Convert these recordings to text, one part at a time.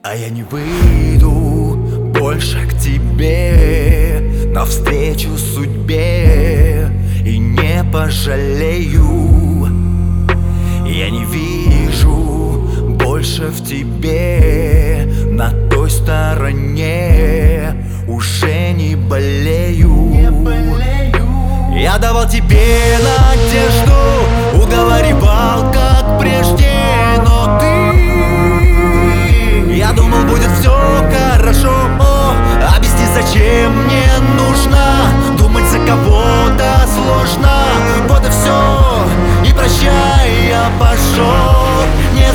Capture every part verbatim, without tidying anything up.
А я не выйду больше к тебе навстречу судьбе и не пожалею. Я не вижу больше в тебе, на той стороне уже не болею. Я давал тебе надежду, уговаривал как прежде, но ты, я думал, будет все хорошо. Объясни, зачем мне нужно думать за кого-то сложно. Вот и все, и прощай, я пошел, не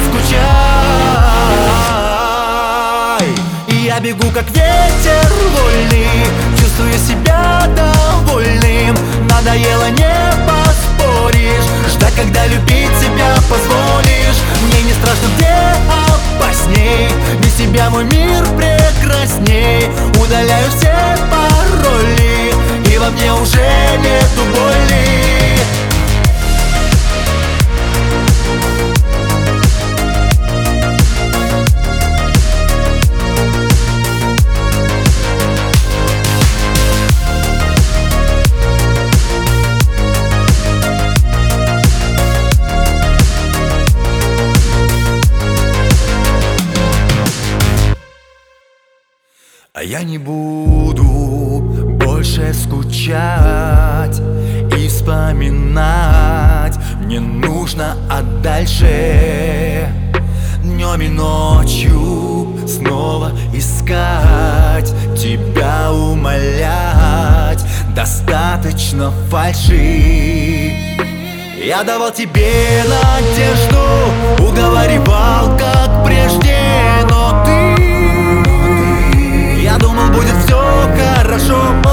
скучай. И я бегу как ветер вольный, чувствую себя довольным. Надоело, не поспоришь, ждать, когда любить тебя позволишь. Мне не страшно, где опасней, без тебя мой мир прекрасней. Удаляю все пароли, и во мне уже нету боли. А я не буду больше скучать и вспоминать. Мне нужно, а дальше днем и ночью снова искать тебя, умолять. Достаточно фальши. Я давал тебе надежду, уговаривал как прежде, но ты, я думал, будет все хорошо.